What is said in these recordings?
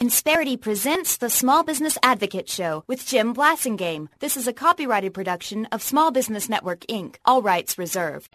Insperity presents the Small Business Advocate Show with Jim Blasingame. This is a copyrighted production of Small Business Network, Inc. All rights reserved.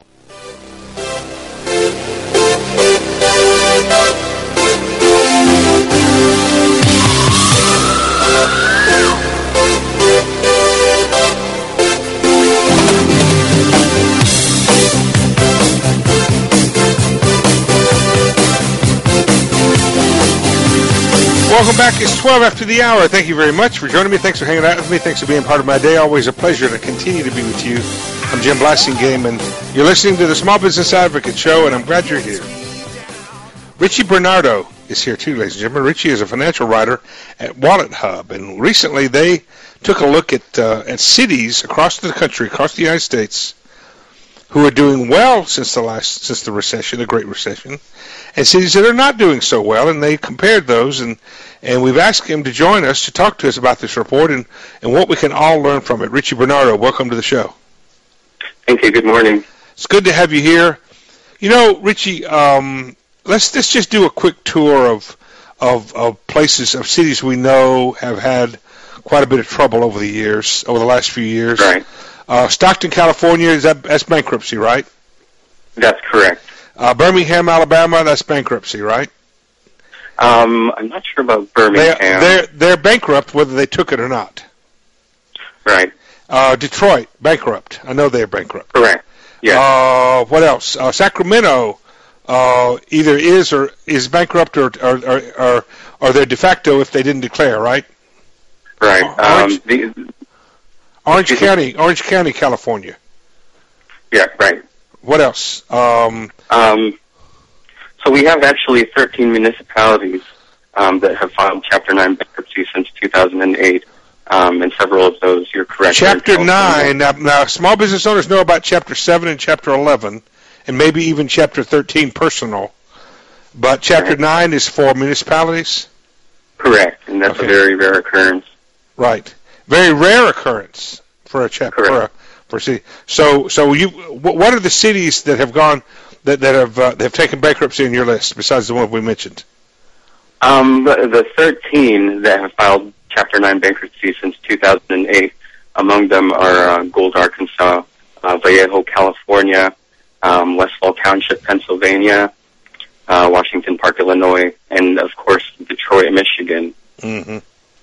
Welcome back. It's 12 after the hour. Thank you very much for joining me. Thanks for hanging out with me. Thanks for being part of my day. Always a pleasure to continue to be with you. I'm Jim Blasingame, and you're listening to the Small Business Advocate Show, and I'm glad you're here. Richie Bernardo is here too, ladies and gentlemen. Richie is a financial writer at Wallet Hub, and recently they took a look at cities across the country, across the United States, who are doing well since the recession, the Great Recession, and cities that are not doing so well, and they compared those, and we've asked him to join us to talk to us about this report and what we can all learn from it. Richie Bernardo, welcome to the show. Thank you. Good morning. It's good to have you here. You know, Richie, let's just do a quick tour of places, of cities we know have had quite a bit of trouble over the last few years. Right. Stockton, California, that's bankruptcy, right? That's correct. Birmingham, Alabama, that's bankruptcy, right? I'm not sure about Birmingham. They're bankrupt whether they took it or not. Right. Detroit, bankrupt. I know they're bankrupt. Correct. Yeah. What else? Sacramento either is bankrupt or they're de facto if they didn't declare, right? Right. Orange County, California. Yeah, right. What else? So we have actually 13 municipalities that have filed Chapter 9 bankruptcy since 2008, and several of those, you're correct. Chapter 9, now small business owners know about Chapter 7 and Chapter 11, and maybe even Chapter 13 personal, but Chapter 9 is for municipalities? Correct, and that's a very rare occurrence. Right. Very rare occurrence for a chapter. For a city. So what are the cities that have gone that have taken bankruptcy on your list besides the one we mentioned? The 13 that have filed Chapter 9 bankruptcy since 2008. Among them are Gold, Arkansas, Vallejo, California, Westfall Township, Pennsylvania, Washington Park, Illinois, and of course Detroit, Michigan. Mm-hmm.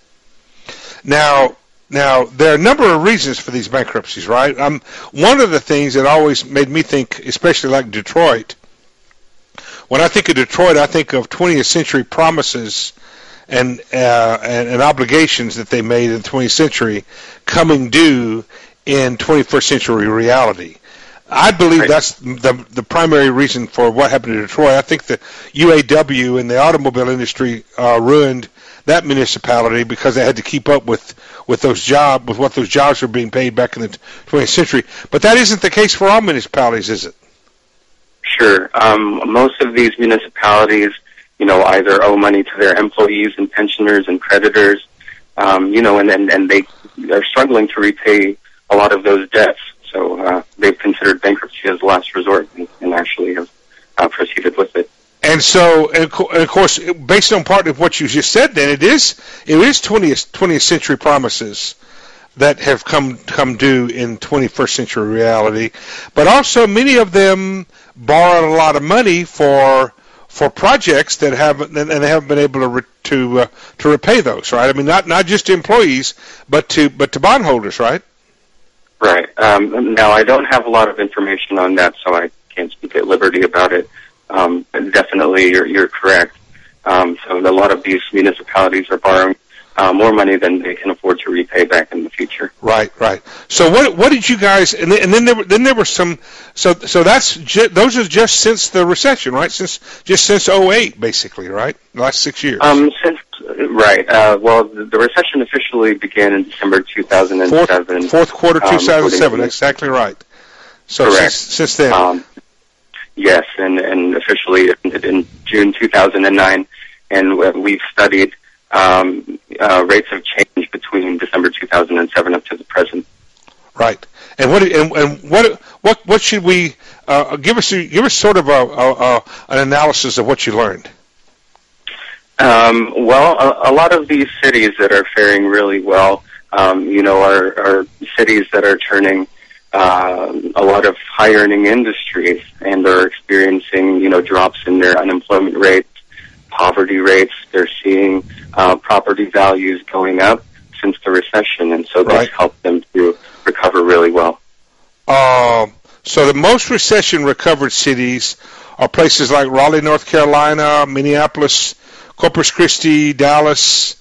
Now, there are a number of reasons for these bankruptcies, right? One of the things that always made me think, especially like Detroit, when I think of Detroit, I think of 20th century promises and obligations that they made in the 20th century coming due in 21st century reality. I believe that's the primary reason for what happened to Detroit. I think the UAW and the automobile industry ruined that municipality because they had to keep up with what those jobs were being paid back in the 20th century. But that isn't the case for all municipalities, is it? Sure. Most of these municipalities, either owe money to their employees and pensioners and creditors, and they are struggling to repay a lot of those debts. So they've considered bankruptcy as a last resort and actually have proceeded with it. And so, and of course, based on part of what you just said, then it is 20th century promises that have come due in 21st century reality, but also many of them borrowed a lot of money for projects that they haven't been able to repay those, right? I mean, not just to employees, but to bondholders, right? Right. Now, I don't have a lot of information on that, so I can't speak at liberty about it. Definitely, you're correct. So a lot of these municipalities are borrowing more money than they can afford to repay back in the future. Right. So what did you guys? And then there were some. So those are just since the recession, right? Since 2008, basically, right? The last 6 years. Well, the recession officially began in December 2007. Fourth quarter 2007. Exactly right. So correct. Since then. Yes, and officially ended in June 2009, and we've studied rates of change between December 2007 up to the present. Right, and what should we give us sort of an analysis of what you learned? Well, a lot of these cities that are faring really well, are cities that are turning a lot of high-earning industries and are experiencing, drops in their unemployment rates, poverty rates. They're seeing property values going up since the recession, and so that's helped them to recover really well. So the most recession-recovered cities are places like Raleigh, North Carolina, Minneapolis, Corpus Christi, Dallas,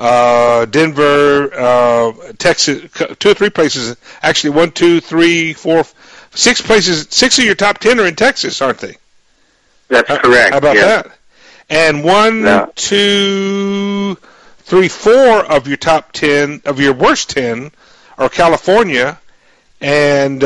Denver, Texas, 2 or 3 places. Actually, 1, 2, 3, 4, 6 places. 6 of your top 10 are in Texas, aren't they? That's correct. How about that? And 1, 2, 3, 4 of your top 10, of your worst 10, are California, and 2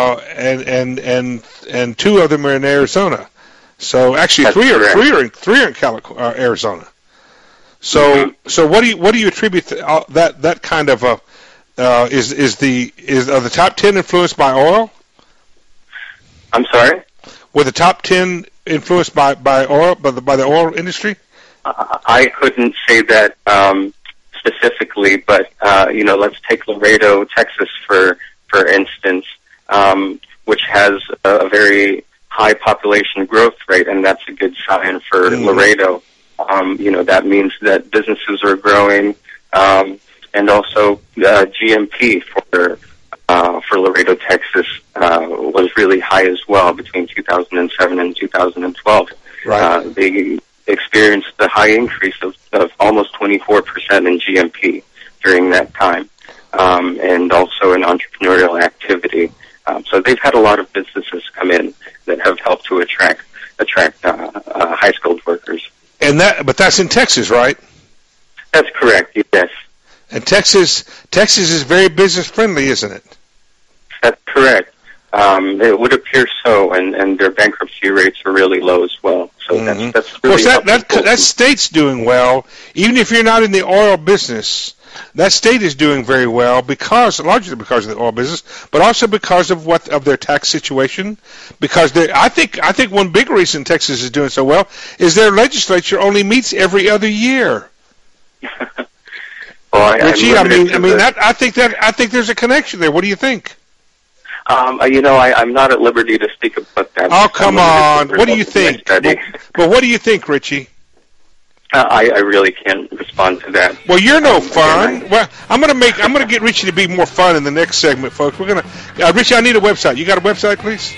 of them are in Arizona. So actually, three are in Arizona. So what do you attribute that kind of are the top 10 influenced by oil? I'm sorry? Were the top 10 influenced by oil, by the oil industry? I couldn't say that specifically, but let's take Laredo, Texas, for instance, which has a very high population growth rate, and that's a good sign for Laredo. That means that businesses are growing, and also GMP for Laredo, Texas, was really high as well between 2007 and 2012. Right. They experienced the high increase of almost 24% in GMP during that time, and also in entrepreneurial activity. So they've had a lot of businesses come in that have helped to attract high-skilled workers. But that's in Texas, right? That's correct, yes. And Texas is very business friendly, isn't it? That's correct. It would appear so, and their bankruptcy rates are really low as well. So that's really that state's doing well, even if you're not in the oil business. That state is doing very well largely because of the oil business, but also because of their tax situation. Because I think one big reason Texas is doing so well is their legislature only meets every other year. Richie, I think there's a connection there. What do you think? I'm not at liberty to speak about that. Oh, come on! What do you think? But what do you think, Richie? I really can't respond to that. Well, you're no fun. Well, I'm gonna get Richie to be more fun in the next segment, folks. We're gonna, Richie, I need a website. You got a website, please?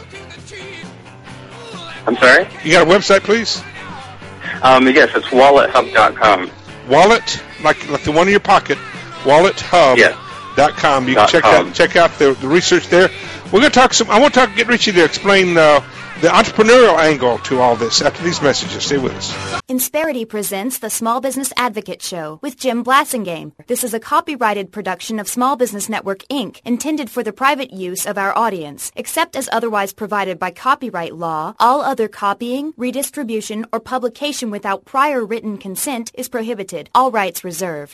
I'm sorry? You got a website, please? Yes, it's wallethub.com. Wallet, like the one in your pocket. Wallethub.com. Yes. You can check out the research there. We're gonna talk I want to get Richie to explain the entrepreneurial angle to all this after these messages. Stay with us. Insperity presents the Small Business Advocate Show with Jim Blassingame. This is a copyrighted production of Small Business Network, Inc., intended for the private use of our audience. Except as otherwise provided by copyright law, all other copying, redistribution, or publication without prior written consent is prohibited. All rights reserved.